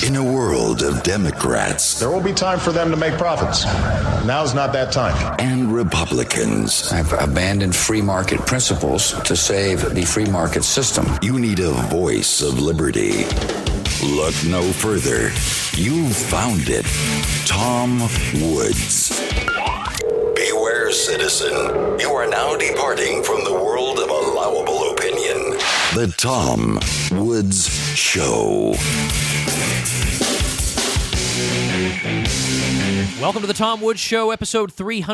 In a world of Democrats. There will be time for them to make profits. Now's not that time. And Republicans. I've abandoned free market principles to save the free market system. You need a voice of liberty. Look no further. You've found it. Tom Woods. Beware, citizen. You are now departing from the world of allowable opinion. The Tom Woods Show. Welcome to the Tom Woods Show, episode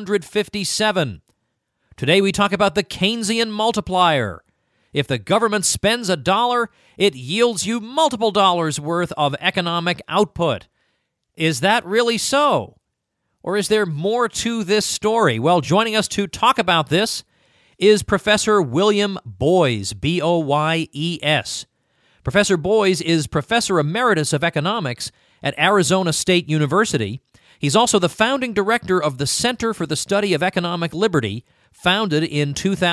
357. Today we talk about the Keynesian multiplier. If the government spends $1, it yields you multiple dollars worth of economic output. Is that really so? Or is there more to this story? Well, joining us to talk about this is Professor William Boyes, B-O-Y-E-S. Professor Boyes is Professor Emeritus of Economics at Arizona State University. He's also the founding director of the Center for the Study of Economic Liberty, founded in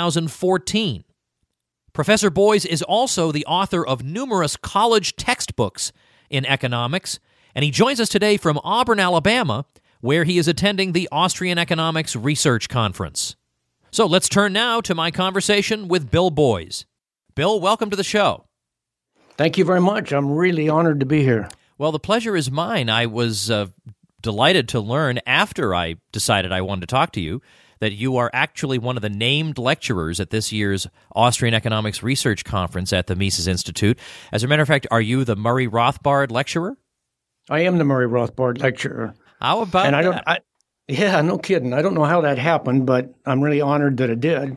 2014. Professor Boyes is also the author of numerous college textbooks in economics, and he joins us today from Auburn, Alabama, where he is attending the Austrian Economics Research Conference. So let's turn now to my conversation with Bill Boyes. Bill, welcome to the show. Thank you very much. I'm really honored to be here. Well, the pleasure is mine. I was delighted to learn after I decided I wanted to talk to you that you are actually one of the named lecturers at this year's Austrian Economics Research Conference at the Mises Institute. As a matter of fact, are you the Murray Rothbard lecturer? I am the Murray Rothbard lecturer. How about that? Yeah, no kidding. I don't know how that happened, but I'm really honored that it did.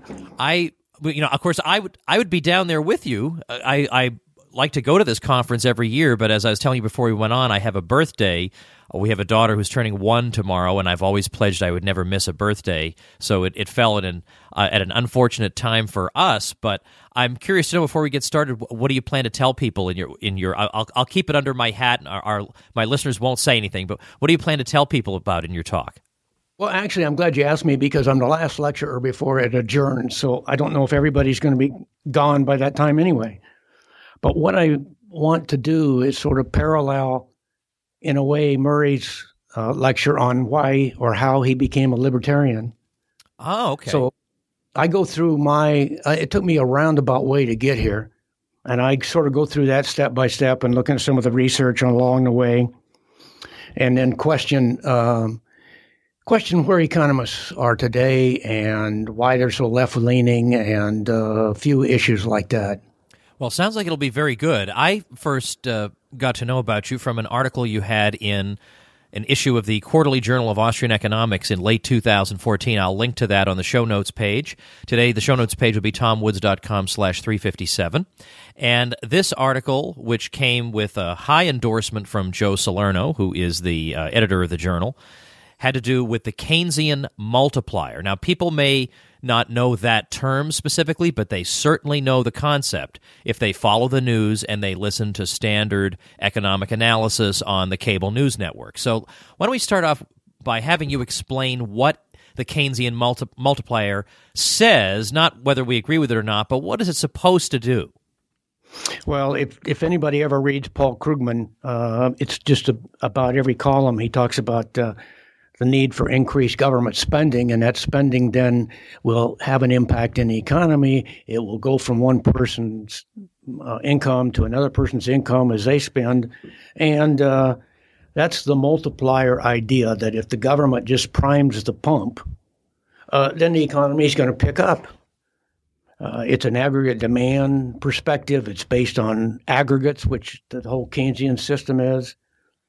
Of course, I would be down there with you. I like to go to this conference every year, but as I was telling you before we went on, I have a birthday. We have a daughter who's turning 1 tomorrow, and I've always pledged I would never miss a birthday. So it fell at an unfortunate time for us. But I'm curious to know, before we get started, what do you plan to tell people in your? I'll keep it under my hat, and my listeners won't say anything. But what do you plan to tell people about in your talk? Well, actually, I'm glad you asked me because I'm the last lecturer before it adjourns. So I don't know if everybody's going to be gone by that time anyway. But what I want to do is sort of parallel, in a way, Murray's lecture on why or how he became a libertarian. Oh, okay. So I go through it took me a roundabout way to get here. And I sort of go through that step by step and look at some of the research along the way and then question where economists are today and why they're so left-leaning and a few issues like that. Well, sounds like it'll be very good. I first got to know about you from an article you had in an issue of the Quarterly Journal of Austrian Economics in late 2014. I'll link to that on the show notes page. Today, the show notes page will be tomwoods.com/357. And this article, which came with a high endorsement from Joe Salerno, who is the editor of the journal, had to do with the Keynesian multiplier. Now, people may not know that term specifically, but they certainly know the concept if they follow the news and they listen to standard economic analysis on the cable news network. So why don't we start off by having you explain what the Keynesian multiplier says, not whether we agree with it or not, but what is it supposed to do? Well, if anybody ever reads Paul Krugman, it's just about every column he talks about the need for increased government spending, and that spending then will have an impact in the economy. It will go from one person's income to another person's income as they spend. And that's the multiplier idea, that if the government just primes the pump, then the economy is going to pick up. It's an aggregate demand perspective. It's based on aggregates, which the whole Keynesian system is.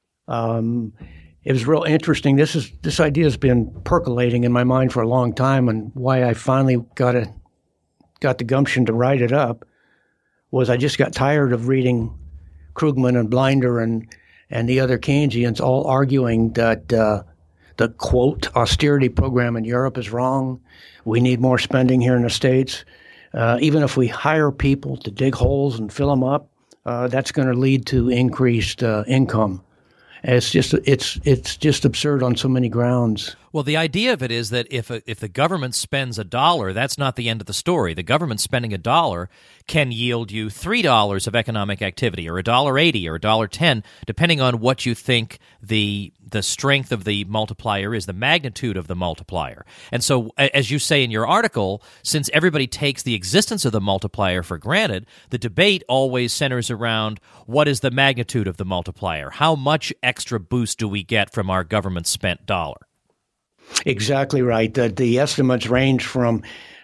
It was real interesting. This idea has been percolating in my mind for a long time, and why I finally got the gumption to write it up was I just got tired of reading Krugman and Blinder and the other Keynesians all arguing that the quote austerity program in Europe is wrong. We need more spending here in the States. Even if we hire people to dig holes and fill them up, that's going to lead to increased income. It's just absurd on so many grounds. Well, the idea of it is that if the government spends $1, that's not the end of the story. The government spending $1 can yield you $3 of economic activity, or $1.80 or $1.10, depending on what you think the strength of the multiplier is, the magnitude of the multiplier. And so, as you say in your article, since everybody takes the existence of the multiplier for granted, the debate always centers around what is the magnitude of the multiplier? How much extra boost do we get from our government-spent dollar? Exactly right. The estimates range from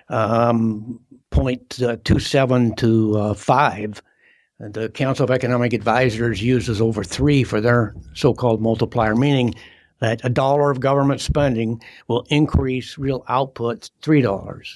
0.27 to 5. The Council of Economic Advisors uses over 3 for their so-called multiplier, meaning that $1 of government spending will increase real output $3.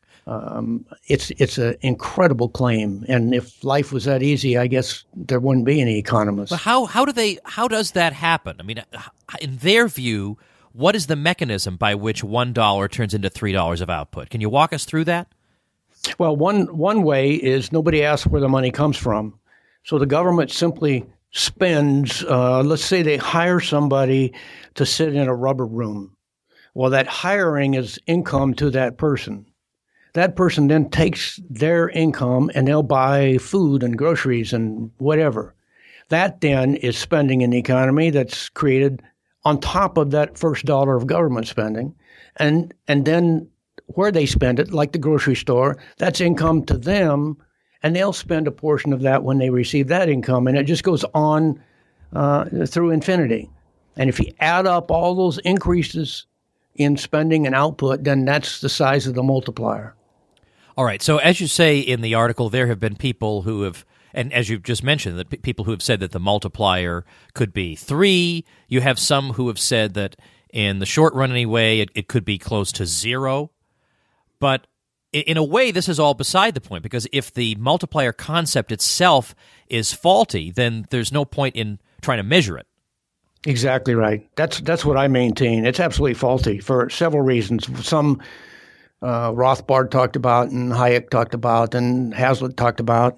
It's an incredible claim, and if life was that easy, I guess there wouldn't be any economists. But how does that happen? I mean, in their view, what is the mechanism by which $1 turns into $3 of output? Can you walk us through that? Well, one way is nobody asks where the money comes from. So the government simply spends, let's say they hire somebody to sit in a rubber room. Well, that hiring is income to that person. That person then takes their income and they'll buy food and groceries and whatever. That then is spending in the economy that's created on top of that first dollar of government spending. And then where they spend it, like the grocery store, that's income to them, and they'll spend a portion of that when they receive that income, and it just goes on through infinity. And if you add up all those increases in spending and output, then that's the size of the multiplier. All right. So as you say in the article, there have been people who have, and as you've just mentioned, that people who have said that the multiplier could be 3. You have some who have said that in the short run anyway, it could be close to 0. But in a way, this is all beside the point, because if the multiplier concept itself is faulty, then there's no point in trying to measure it. Exactly right. That's what I maintain. It's absolutely faulty for several reasons. Some Rothbard talked about, and Hayek talked about, and Hazlitt talked about.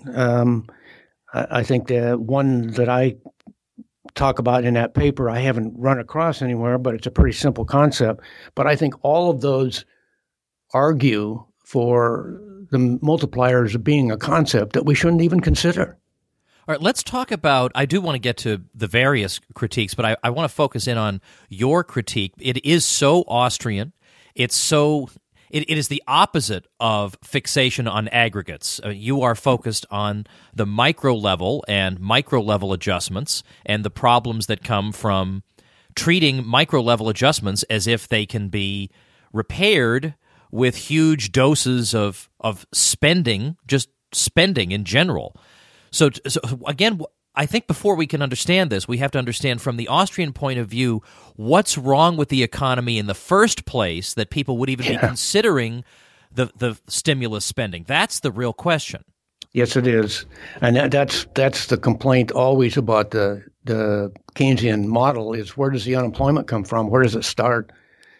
I think the one that I talk about in that paper I haven't run across anywhere, but it's a pretty simple concept. But I think all of those argue for the multipliers being a concept that we shouldn't even consider. All right, let's talk about, I do want to get to the various critiques, but I want to focus in on your critique. It is so Austrian. It is the opposite of fixation on aggregates. You are focused on the micro level and micro level adjustments and the problems that come from treating micro level adjustments as if they can be repaired with huge doses of spending, just spending in general. So again, I think before we can understand this, we have to understand from the Austrian point of view what's wrong with the economy in the first place that people would even be considering the stimulus spending. That's the real question. Yes, it is. And that's the complaint always about the Keynesian model is, where does the unemployment come from? Where does it start?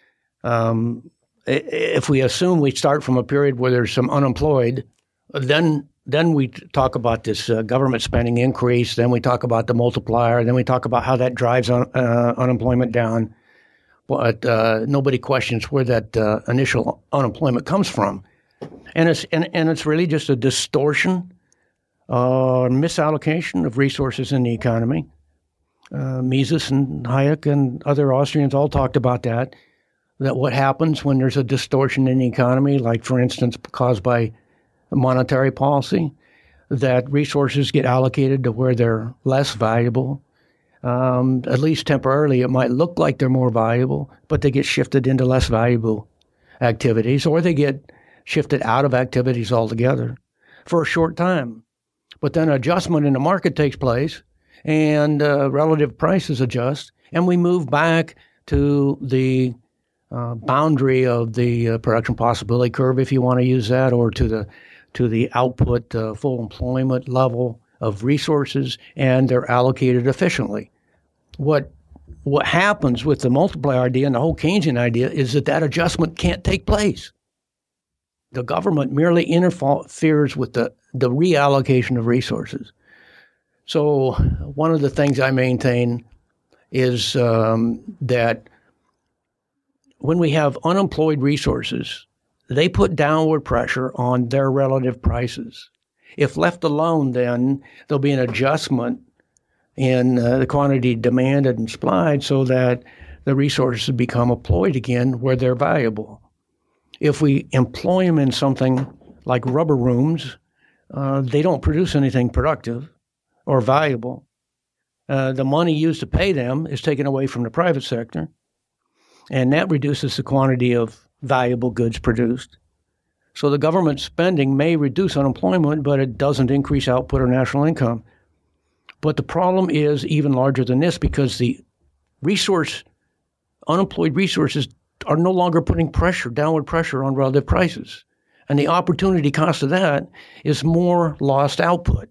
If we assume we start from a period where there's some unemployed, then we talk about this government spending increase, then we talk about the multiplier, then we talk about how that drives unemployment down. But nobody questions where that initial unemployment comes from. And it's really just a distortion or misallocation of resources in the economy. Mises and Hayek and other Austrians all talked about that what happens when there's a distortion in the economy, like, for instance, caused by monetary policy, that resources get allocated to where they're less valuable. At least temporarily, it might look like they're more valuable, but they get shifted into less valuable activities, or they get shifted out of activities altogether for a short time. But then adjustment in the market takes place, and relative prices adjust, and we move back to the boundary of the production possibility curve, if you want to use that, or to the output full employment level of resources, and they're allocated efficiently. What happens with the multiplier idea and the whole Keynesian idea is that adjustment can't take place. The government merely interferes with the reallocation of resources. So one of the things I maintain is that when we have unemployed resources, they put downward pressure on their relative prices. If left alone, then there'll be an adjustment in the quantity demanded and supplied so that the resources become employed again where they're valuable. If we employ them in something like rubber rooms, they don't produce anything productive or valuable. The money used to pay them is taken away from the private sector, and that reduces the quantity of valuable goods produced. So the government spending may reduce unemployment, but it doesn't increase output or national income. But the problem is even larger than this, because the unemployed resources are no longer putting downward pressure on relative prices. And the opportunity cost of that is more lost output.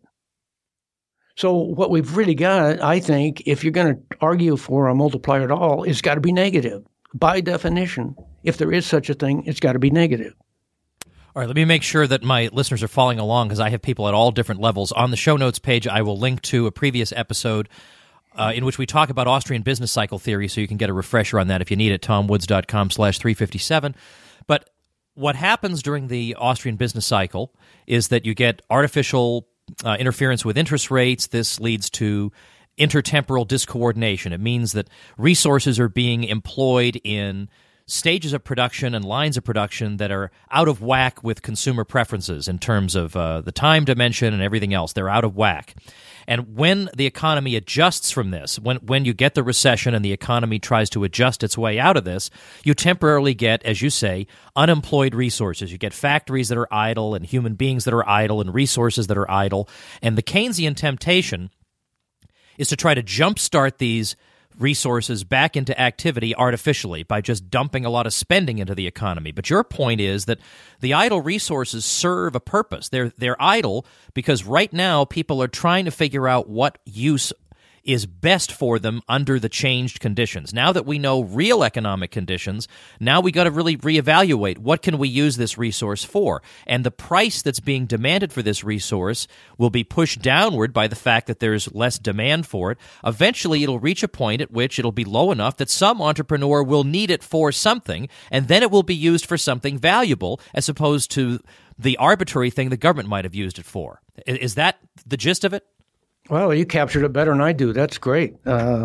So what we've really got, I think, if you're going to argue for a multiplier at all, it's got to be negative. By definition, if there is such a thing, it's got to be negative. All right, let me make sure that my listeners are following along, because I have people at all different levels. On the show notes page, I will link to a previous episode in which we talk about Austrian business cycle theory, so you can get a refresher on that if you need it, tomwoods.com/357. But what happens during the Austrian business cycle is that you get artificial interference with interest rates. This leads to intertemporal discoordination. It means that resources are being employed in stages of production and lines of production that are out of whack with consumer preferences in terms of the time dimension and everything else. They're out of whack. And when the economy adjusts from this, when you get the recession and the economy tries to adjust its way out of this, you temporarily get, as you say, unemployed resources. You get factories that are idle and human beings that are idle and resources that are idle. And the Keynesian temptation is to try to jumpstart these resources back into activity artificially by just dumping a lot of spending into the economy. But your point is that the idle resources serve a purpose. They're idle because right now people are trying to figure out what use is best for them under the changed conditions. Now that we know real economic conditions, now we got to really reevaluate what can we use this resource for. And the price that's being demanded for this resource will be pushed downward by the fact that there's less demand for it. Eventually, it'll reach a point at which it'll be low enough that some entrepreneur will need it for something, and then it will be used for something valuable as opposed to the arbitrary thing the government might have used it for. Is that the gist of it? Well, you captured it better than I do. That's great.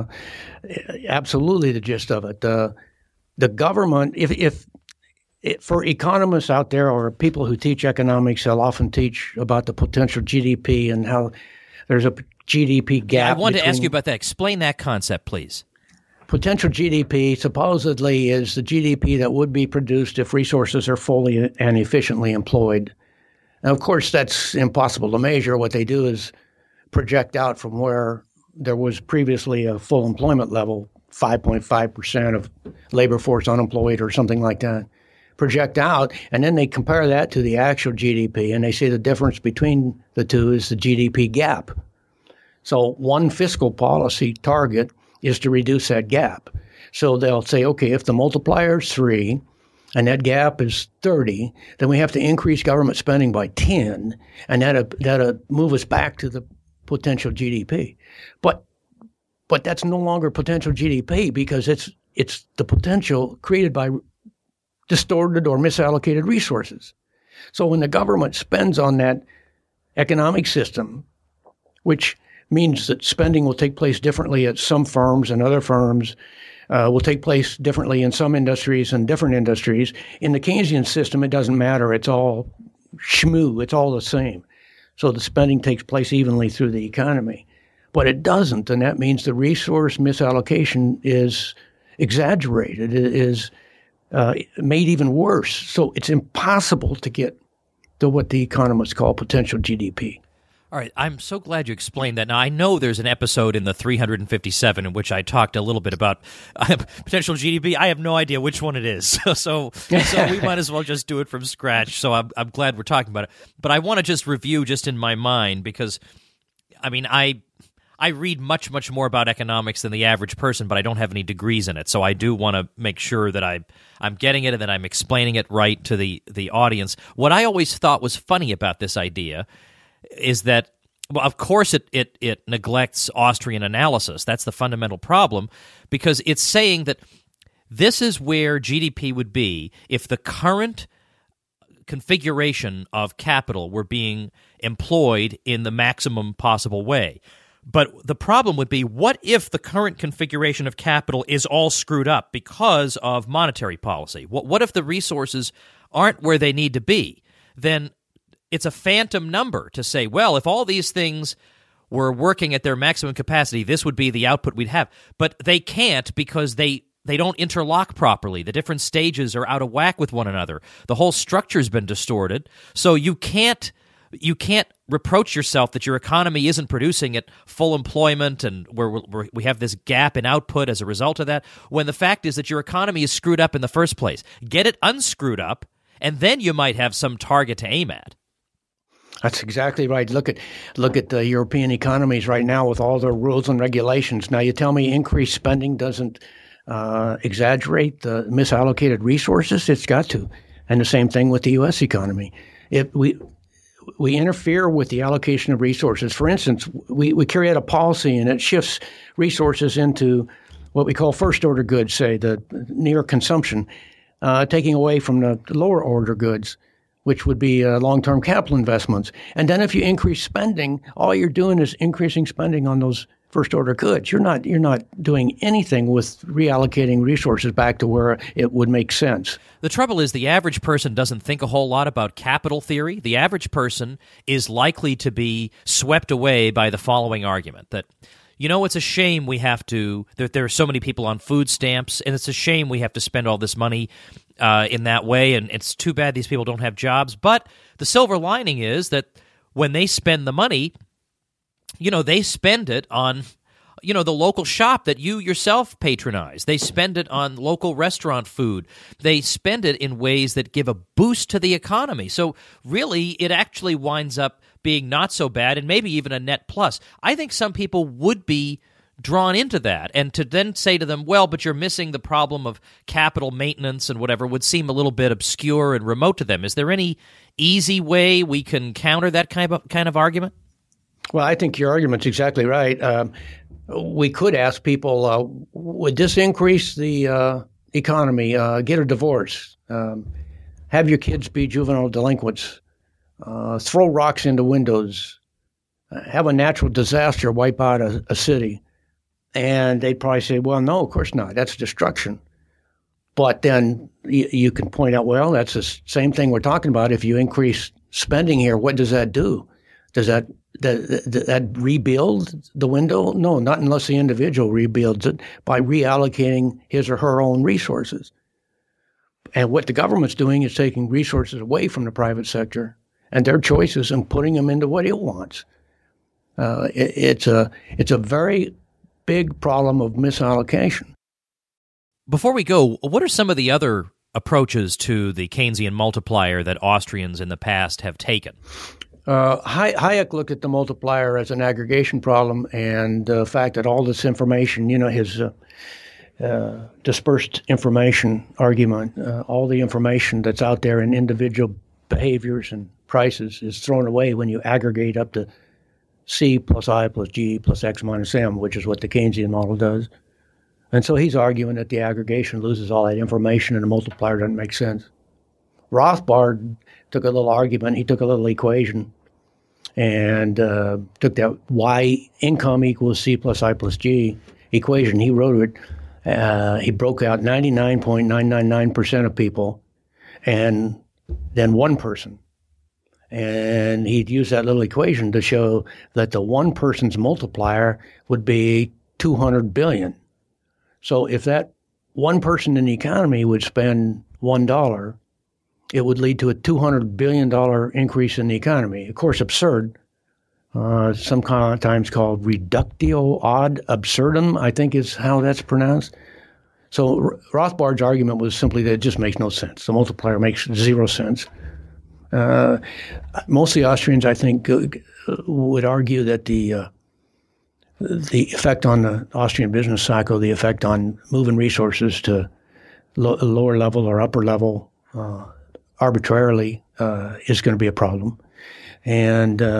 Absolutely the gist of it. The government, if for economists out there or people who teach economics, they'll often teach about the potential GDP and how there's a GDP gap. Yeah, I wanted to ask you about that. Explain that concept, please. Potential GDP supposedly is the GDP that would be produced if resources are fully and efficiently employed. And of course, that's impossible to measure. What they do is project out from where there was previously a full employment level, 5.5% of labor force unemployed or something like that, project out, and then they compare that to the actual GDP, and they say the difference between the two is the GDP gap. So one fiscal policy target is to reduce that gap. So they'll say, okay, if the multiplier is 3 and that gap is 30, then we have to increase government spending by 10, and that'll move us back to the potential GDP. But that's no longer potential GDP because it's the potential created by distorted or misallocated resources. So when the government spends on that economic system, which means that spending will take place differently at some firms and other firms, will take place differently in some industries and different industries. In the Keynesian system, it doesn't matter. It's all schmoo. It's all the same. So the spending takes place evenly through the economy. But it doesn't, and that means the resource misallocation is exaggerated. It is made even worse. So it's impossible to get to what the economists call potential GDP. All right, I'm so glad you explained that. Now, I know there's an episode in the 357 in which I talked a little bit about potential GDP. I have no idea which one it is, so we might as well just do it from scratch. So I'm glad we're talking about it. But I want to just review just in my mind because, I mean, I read much, much more about economics than the average person, but I don't have any degrees in it. So I do want to make sure that I'm getting it and that I'm explaining it right to the audience. What I always thought was funny about this idea is that Well, of course it neglects Austrian analysis. That's the fundamental problem, because it's saying that this is where GDP would be if the current configuration of capital were being employed in the maximum possible way. But the problem would be, what if the current configuration of capital is all screwed up because of monetary policy? What if the resources aren't where they need to be? Then it's a phantom number to say, well, if all these things were working at their maximum capacity, this would be the output we'd have. But they can't, because they don't interlock properly. The different stages are out of whack with one another. The whole structure's been distorted. So you can't reproach yourself that your economy isn't producing at full employment and where we have this gap in output as a result of that, when the fact is that your economy is screwed up in the first place. Get it unscrewed up, and then you might have some target to aim at. That's exactly right. Look at the European economies right now with all their rules and regulations. Now, you tell me increased spending doesn't exaggerate the misallocated resources? It's got to. And the same thing with the U.S. economy. If we interfere with the allocation of resources. For instance, we carry out a policy and it shifts resources into what we call first-order goods, say, the near consumption, taking away from the lower-order goods, which would be long-term capital investments. And then if you increase spending, all you're doing is increasing spending on those first-order goods. You're not doing anything with reallocating resources back to where it would make sense. The trouble is the average person doesn't think a whole lot about capital theory. The average person is likely to be swept away by the following argument that, it's a shame we have to, that there are so many people on food stamps, and it's a shame we have to spend all this money in that way, and it's too bad these people don't have jobs. But the silver lining is that when they spend the money, they spend it on, the local shop that you yourself patronize. They spend it on local restaurant food. They spend it in ways that give a boost to the economy. So really, it actually winds up being not so bad and maybe even a net plus. I think some people would be drawn into that, and to then say to them, well, but you're missing the problem of capital maintenance and whatever, would seem a little bit obscure and remote to them. Is there any easy way we can counter that kind of argument? Well, I think your argument's exactly right. We could ask people, would this increase the economy? Get a divorce, have your kids be juvenile delinquents, throw rocks into windows, have a natural disaster wipe out a city. And they'd probably say, well, no, of course not. That's destruction. But then you can point out, well, that's the same thing we're talking about. If you increase spending here, what does that do? Does that rebuild the window? No, not unless the individual rebuilds it by reallocating his or her own resources. And what the government's doing is taking resources away from the private sector and their choices and putting them into what it wants. It's a very big problem of misallocation. Before we go, what are some of the other approaches to the Keynesian multiplier that Austrians in the past have taken? Hayek looked at the multiplier as an aggregation problem, and the fact that all this information, his dispersed information argument, all the information that's out there in individual behaviors and prices is thrown away when you aggregate up to C plus I plus G plus X minus M, which is what the Keynesian model does. And so he's arguing that the aggregation loses all that information and the multiplier doesn't make sense. Rothbard took a little argument. He took a little equation and took that Y income equals C plus I plus G equation. He wrote it. He broke out 99.999% of people and then one person. And he'd use that little equation to show that the one person's multiplier would be 200 billion. So if that one person in the economy would spend $1, it would lead to a $200 billion increase in the economy. Of course, absurd. Sometimes called reductio ad absurdum, I think is how that's pronounced. So Rothbard's argument was simply that it just makes no sense. The multiplier makes zero sense. Mostly Austrians, I think, would argue that the effect on the Austrian business cycle, the effect on moving resources to lower level or upper level arbitrarily is going to be a problem. And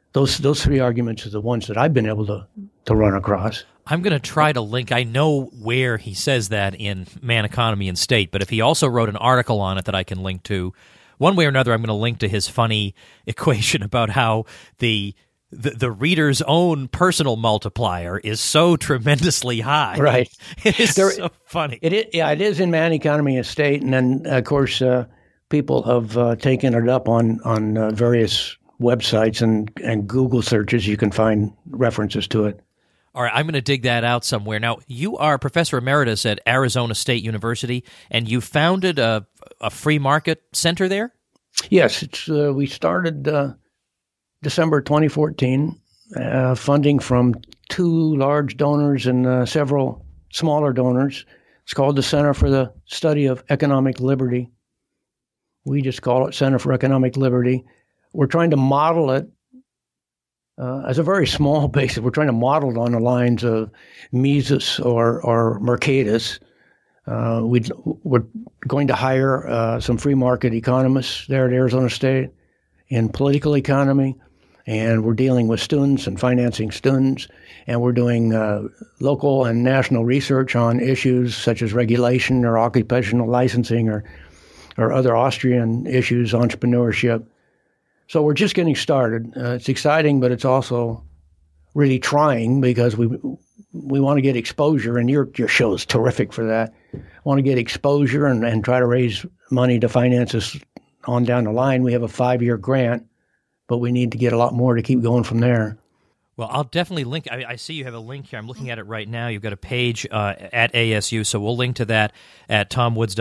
those three arguments are the ones that I've been able to run across. I'm going to try to link. I know where he says that in Man, Economy, and State, but if he also wrote an article on it that I can link to, one way or another, I'm going to link to his funny equation about how the reader's own personal multiplier is so tremendously high. Right. It is so funny. It is in Man, Economy, and State, and then, of course, people have taken it up on various websites and Google searches. You can find references to it. All right, I'm going to dig that out somewhere. Now, you are Professor Emeritus at Arizona State University, and you founded a free market center there? Yes, we started December 2014, funding from 2 large donors and several smaller donors. It's called the Center for the Study of Economic Liberty. We just call it Center for Economic Liberty. We're trying to model it as a very small basis. We're trying to model it on the lines of Mises or Mercatus. We're going to hire some free market economists there at Arizona State in political economy, and we're dealing with students and financing students, and we're doing local and national research on issues such as regulation or occupational licensing or other Austrian issues, entrepreneurship. So we're just getting started. It's exciting, but it's also really trying because we want to get exposure, and your show is terrific for that. Want to get exposure and try to raise money to finance us on down the line. We have a 5-year grant, but we need to get a lot more to keep going from there. Well, I'll definitely link. I see you have a link here. I'm looking at it right now. You've got a page at ASU, so we'll link to that at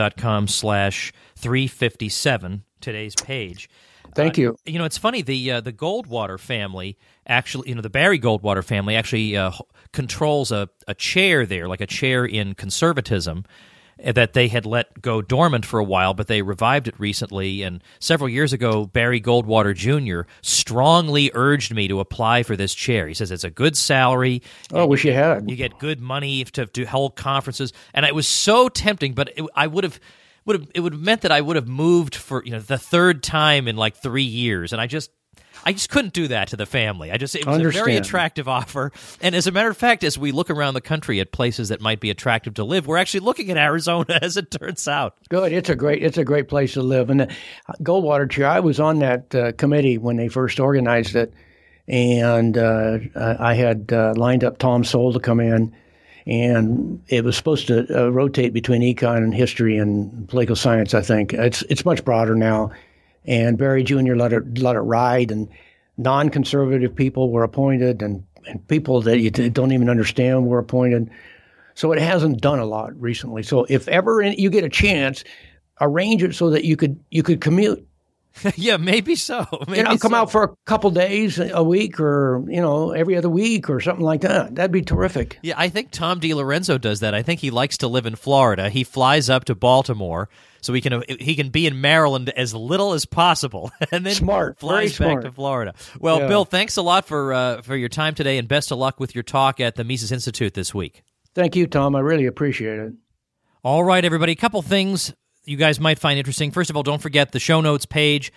tomwoods.com/357, today's page. Thank you. It's funny, the Goldwater family actually, the Barry Goldwater family actually controls a chair there, like a chair in conservatism, that they had let go dormant for a while, but they revived it recently. And several years ago, Barry Goldwater Jr. strongly urged me to apply for this chair. He says it's a good salary. Oh, wish you had. You get good money to hold conferences. And it was so tempting, but it would have meant that I would have moved for the third time in like 3 years, and I just couldn't do that to the family. It was a very attractive offer, and as a matter of fact, as we look around the country at places that might be attractive to live, we're actually looking at Arizona, as it turns out. Good, it's a great place to live. And the Goldwater chair, I was on that committee when they first organized it, and I had lined up Tom Sowell to come in. And it was supposed to rotate between econ and history and political science, I think. It's much broader now. And Barry Jr. let it ride, and non-conservative people were appointed, and people that you don't even understand were appointed. So it hasn't done a lot recently. So if ever you get a chance, arrange it so that you could commute. Yeah, maybe so. Come out for a couple days a week, or every other week, or something like that. That'd be terrific. Yeah, I think Tom DiLorenzo does that. I think he likes to live in Florida. He flies up to Baltimore so he can be in Maryland as little as possible, and then flies back to Florida. Well, yeah. Bill, thanks a lot for your time today, and best of luck with your talk at the Mises Institute this week. Thank you, Tom. I really appreciate it. All right, everybody. A couple things you guys might find interesting. First of all, don't forget the show notes page,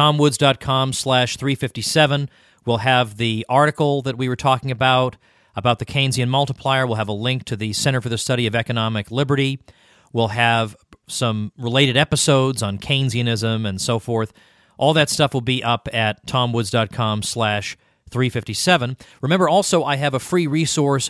tomwoods.com/357. We'll have the article that we were talking about the Keynesian multiplier. We'll have a link to the Center for the Study of Economic Liberty. We'll have some related episodes on Keynesianism and so forth. All that stuff will be up at tomwoods.com/357. Remember, also, I have a free resource,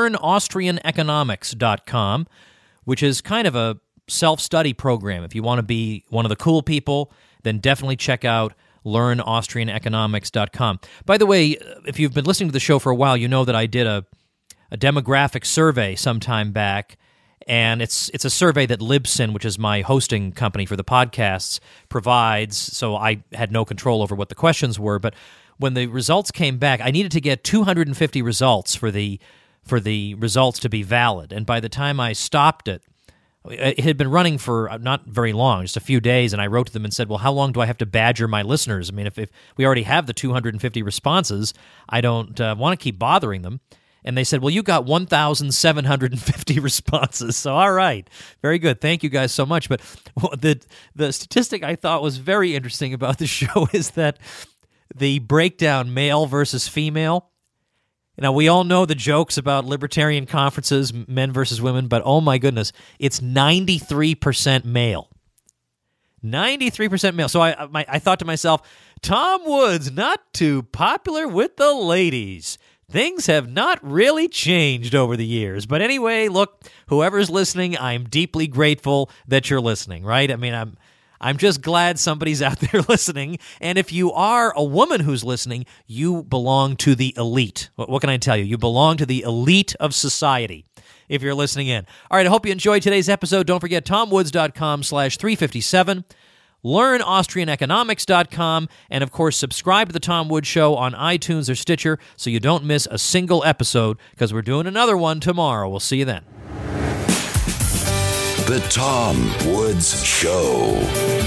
learnaustrianeconomics.com, which is kind of a self-study program. If you want to be one of the cool people, then definitely check out learnaustrianeconomics.com. By the way, if you've been listening to the show for a while, you know that I did a demographic survey some time back, and it's a survey that Libsyn, which is my hosting company for the podcasts, provides, so I had no control over what the questions were, but when the results came back, I needed to get 250 results for the results to be valid, and by the time I stopped it had been running for not very long, just a few days, and I wrote to them and said, well, how long do I have to badger my listeners? I mean, if we already have the 250 responses, I don't want to keep bothering them. And they said, well, you got 1,750 responses. So, all right, very good. Thank you guys so much. But the statistic I thought was very interesting about the show is that the breakdown male versus female. Now, we all know the jokes about libertarian conferences, men versus women, but oh my goodness, it's 93% male. 93% male. So I thought to myself, Tom Woods, not too popular with the ladies. Things have not really changed over the years. But anyway, look, whoever's listening, I'm deeply grateful that you're listening, right? I mean, I'm just glad somebody's out there listening. And if you are a woman who's listening, you belong to the elite. What can I tell you? You belong to the elite of society if you're listening in. All right, I hope you enjoyed today's episode. Don't forget TomWoods.com/357. Learn AustrianEconomics.com, and of course, subscribe to The Tom Woods Show on iTunes or Stitcher so you don't miss a single episode, because we're doing another one tomorrow. We'll see you then. The Tom Woods Show.